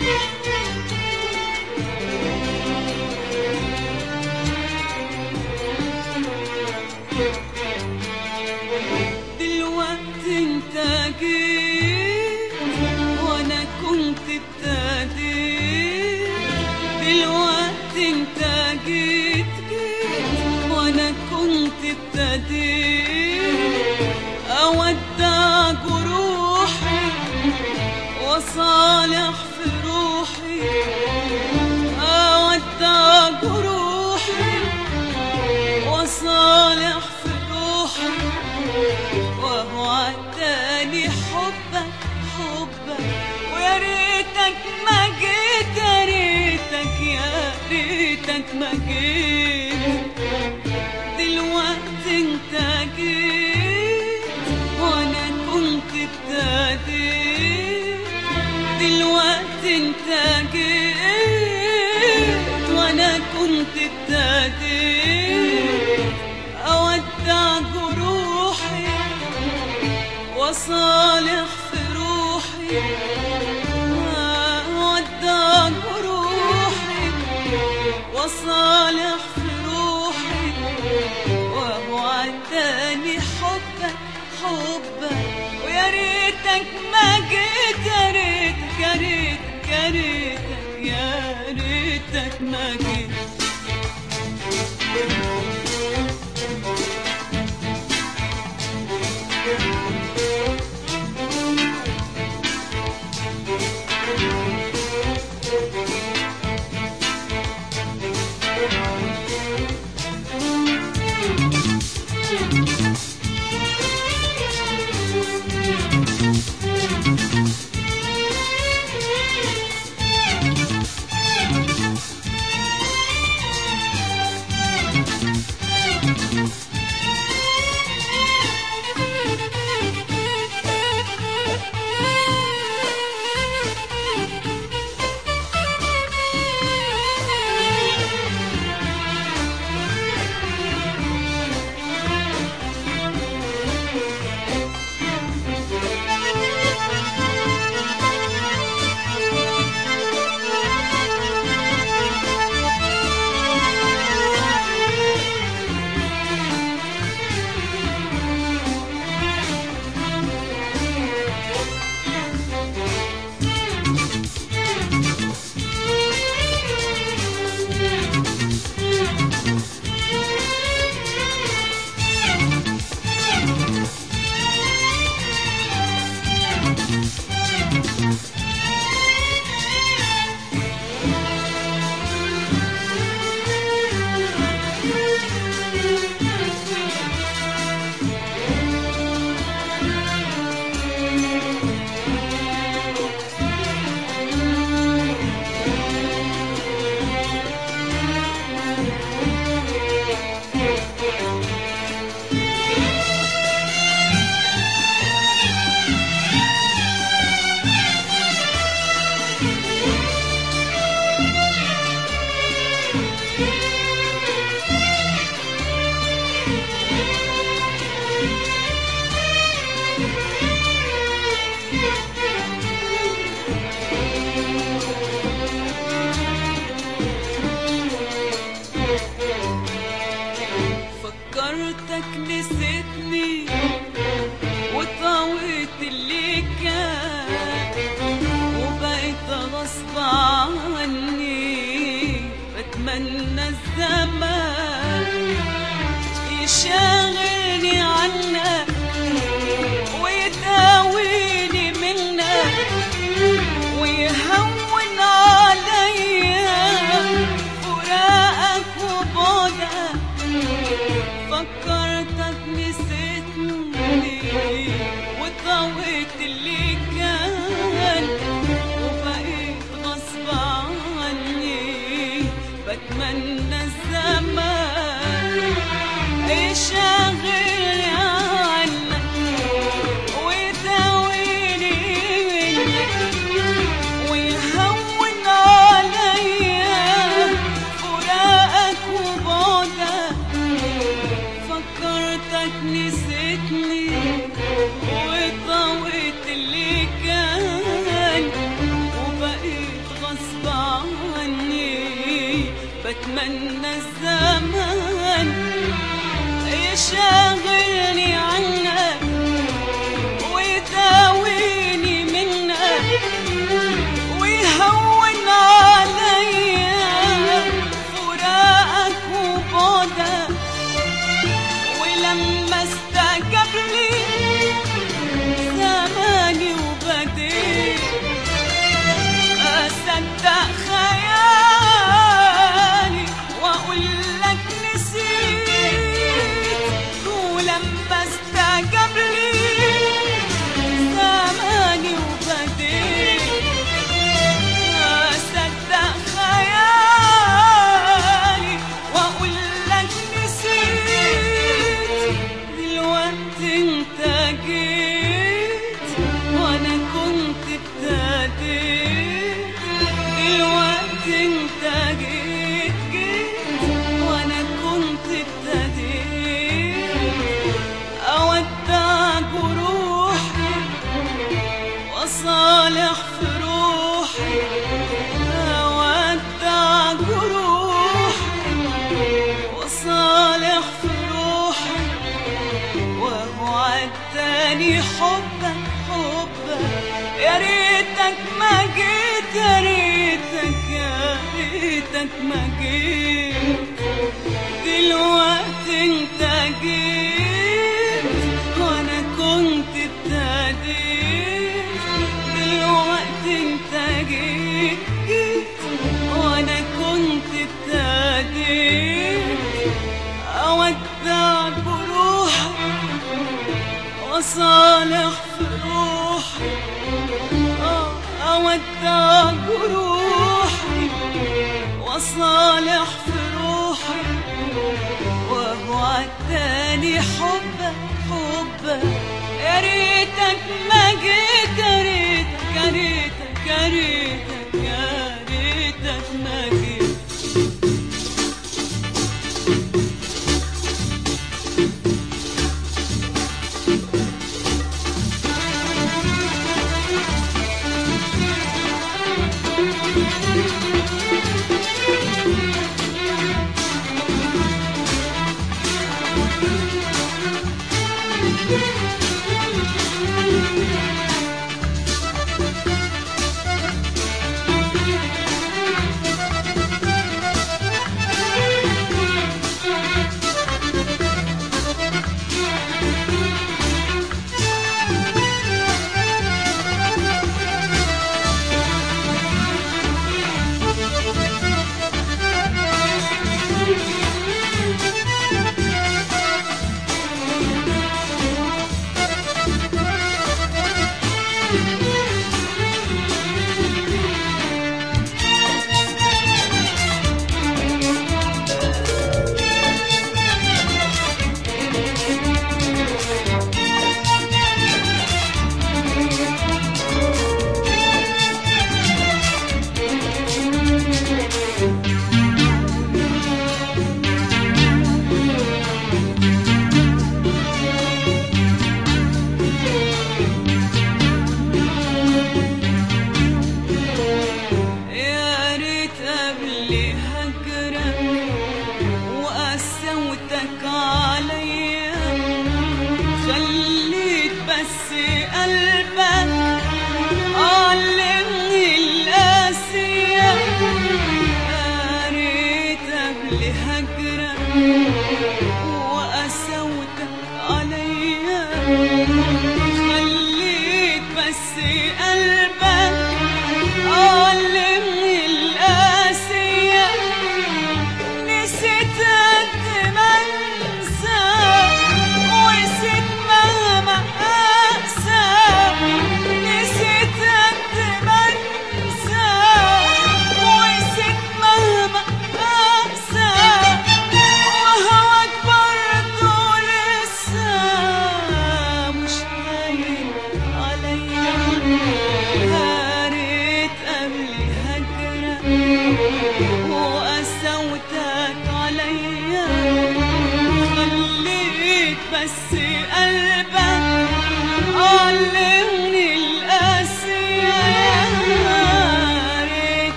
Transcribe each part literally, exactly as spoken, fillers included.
دلوقتي انت جيت وانا كنت ابتديت، دلوقتي انت جيت جيت وانا كنت ابتديت، اودع جروحي وصالح في روحي، اودع جروحي وصالح في روحي، وهو عداني حبك حبك، ويا ريتك ما جيت، يا ريتك يا ريتك ما جيت. دلوقتي انت جيت وانا كنت ابتديت، دلوقتي انت جيت وانا كنت ابتديت، اودع جروحي وصالح في روحي، اودع جروحي وصالح في روحي، وهو عداني حبك حبك، ويا ريتك ما جيت، يا ريتك يا ريتك يا ريتك يا ريتك ما جيت. فكرتك نسيتني وطويت اللي كان، وبقيت غصب واتمنى الزمان يشاغلني عنك ويداويني منك ويهون عليا فراقك وبعدك. ولما استجاب لي زماني وبديت أصدق خيالي وأقول لك نسيت. ولما استجاب لي زماني وبديت أصدق خيالي وأقول لك نسيت. دلوقتي انت جيت وأنا كنت ابتديت. دلوقتي انت جيت جيت وانا كنت ابتديت اودع جروحي واصالح في روحي. اودع جروحي واصالح في روحي ووعدتني حبك حبك. يا ريتك ما جيت يا ريتك يا ريتك ما جيت. دلوقتي انت جيت وانا كنت ابتديت. دلوقتي انت جيت جيت وانا كنت ابتديت اودع جروحي واصالح في روحي. أودع جروحي واصالح في روحي ووعدتني حبك حبك. يا ريتك ما جيت يا ريتك يا ريتك يا ريتك يا ريتك ما جيت.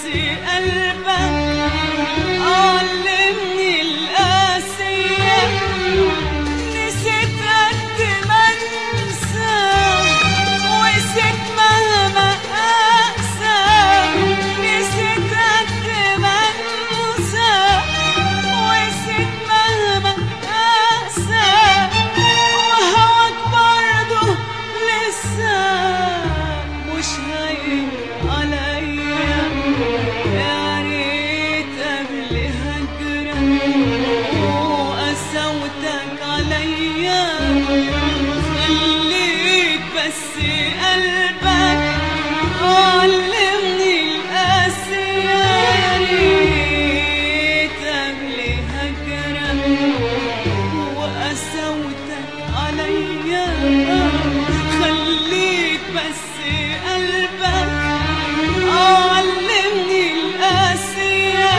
قلبك علمني القاسية، نسيت قد ما انسى وقسيت مهما اقسى، نسيت قد ما انسى وقسيت مهما اقسى، وهواك برضه لسه مش هين عليا. يا ريت قبل هجرك وقسوتك عليا خليت بس قلبك علمني القاسية. يا ريت قبل هجرك وقسوتك عليا خليت بس قلبك علمني القاسية،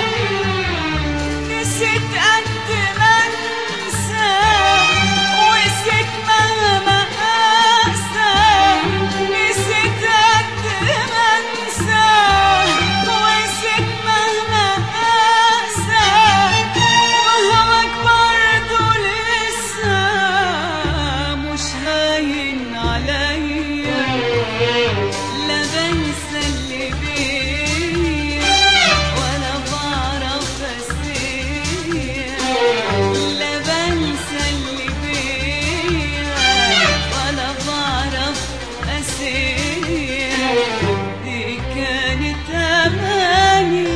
نسيت قد ما انسى وقسيت مهما اقسى، نسيت قد ما انسى وقسيت مهما اقسى، وهواك برضه لسه مش هاين عليا. لا بنسى اللي بيا ولا بعرف اسيا، لا بنسى اللي بيا ولا بعرف اسيا، دي كانت اماني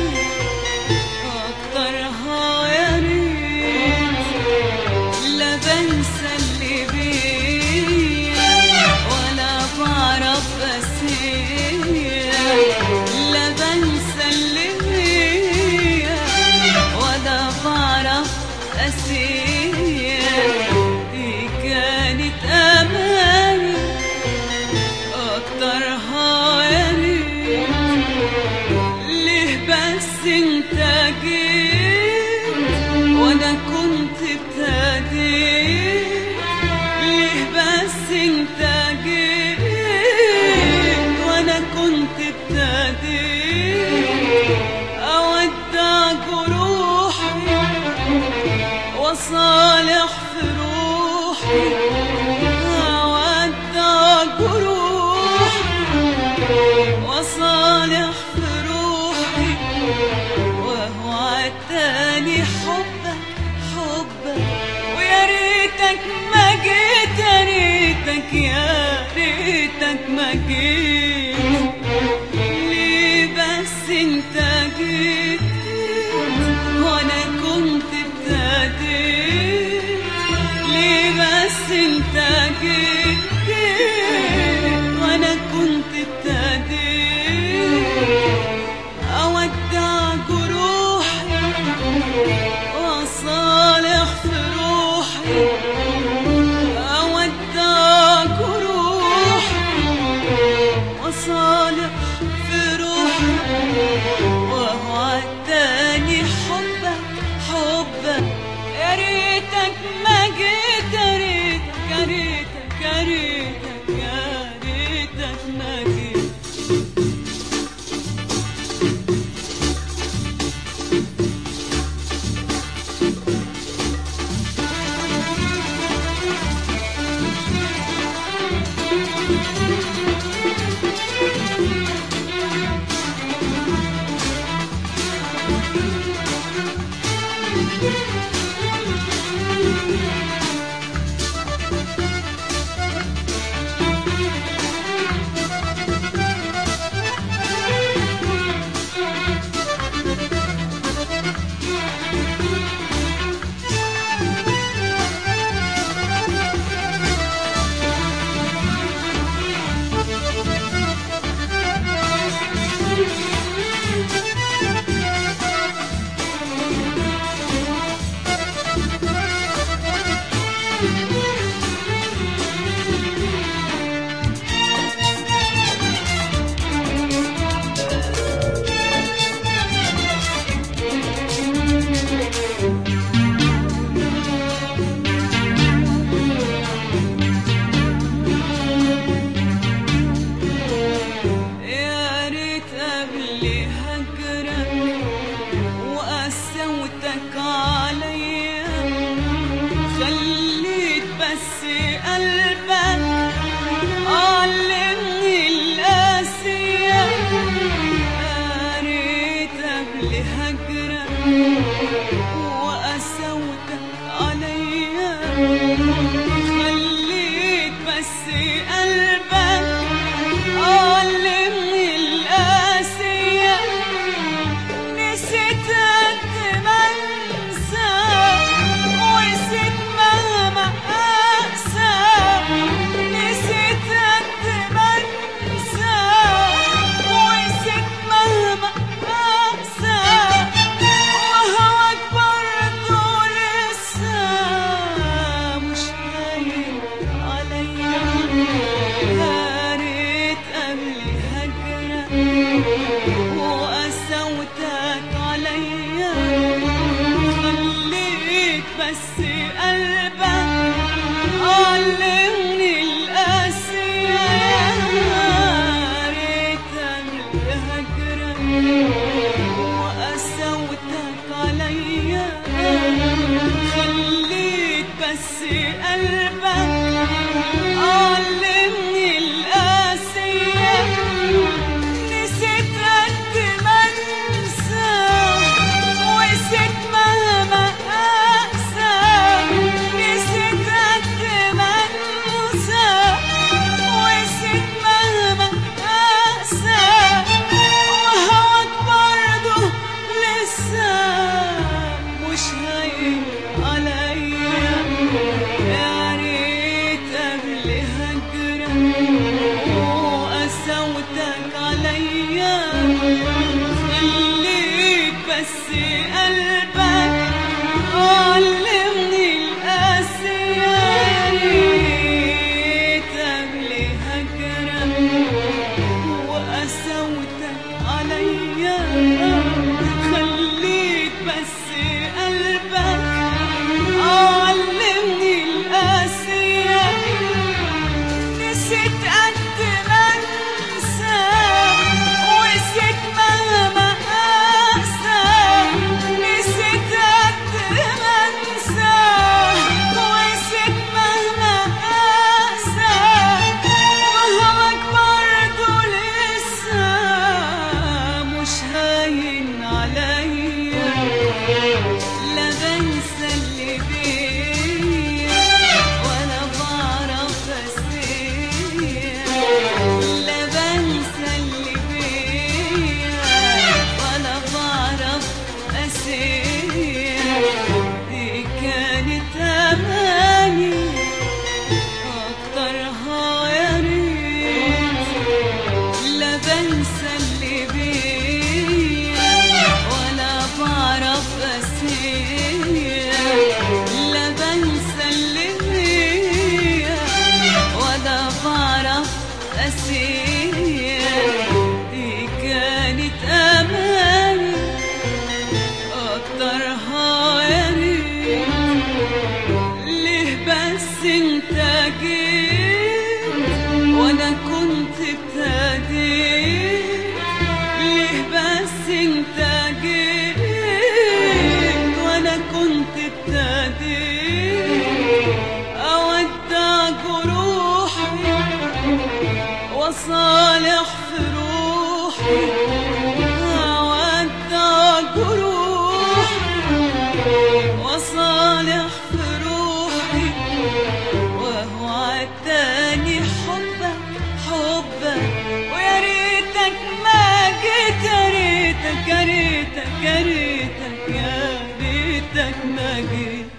اكترها يا ريت. لا بنسى اللي بيا ولا بعرف اسيا، لا بنسى اللي بيا ولا بعرف اسيا، دي كانت اماني اكترها يا ريت. ليه بس انت جيت وانا كنت ابتديت، ليه بس انت جيت وانا كنت ابتديت، اودع جروحي وصالح في روحي، اودع جروحي وصالح في روحي، وهو عالتاني حبك حبك. ويا ريتك ما جيت، يا ريتك يا ريتك ما جيت، ليه بس انت جيت وانا كنت ابتديت، ليه بس انت جيت وانا كنت ابتديت، اودع جروحي وصالح في روحي، اودع جروحي وصالح في روحي، وهو عالتاني حبك حبك. يا ريتك ما جيت، يا ريتك يا ريتك يا ريتك يا ريتك ما جيت. بس قلبك علمني القاسية. قريت قبل هجرك وقسوتك عليا، خليت بس قلبك علمني القاسية. نسيت قد ما انسى ونسيت مهما اقسى. نسيت قد ما انسى ونسيت مهما اقسى. وهواك برضه لسه مش هاين عليا. هاريت قبل هجرك وقسوتك عليا، خليت بس قلبك علمني القاسية. هاريت قبل هجرك وقسوتك عليا، خليت بس قلبك علمني القاسية. نسيت قد ما انسى ونسيت مهما اقسى. نسيت قد ما انسى ونسيت مهما اقسى. وهواك برضه لسه مش هاين عليا. يا ريت قبل هجرك وقسوتك عليا، خليت بس قلبك علمني القاسية. يا ريت قبل هجرك وقسوتك عليا، خليت بس قلبك علمني القاسية. نسيت قد ما انسى ونسيت مهما اقسى. نسيت قد ما انسى ونسيت مهما اقسى. وهواك برضه لسه مش هاين عليا. لا بنسى اللي بيا ولا بعرف اسيا. لا بنسى اللي بيا ولا بعرف اسيا. دي كانت اماني اكترها يا ريت. لا بنسى اللي بيا ولا بعرف اسيا. لا بنسى اللي بيا ولا بعرف اسيا. دي كانت اماني اكترها يا ريت. ليه بس انت جيت وانا كنت ابتديت. ليه بس انت جيت وانا كنت ابتديت. اودع جروحي وصالح في روحي. اودع جروحي وصالح في روحي. وهو عداني حبك حبك. ويا ريتك ما جيت. يا ريتك يا ريتك يا ريتك يا ريتك ما جيت.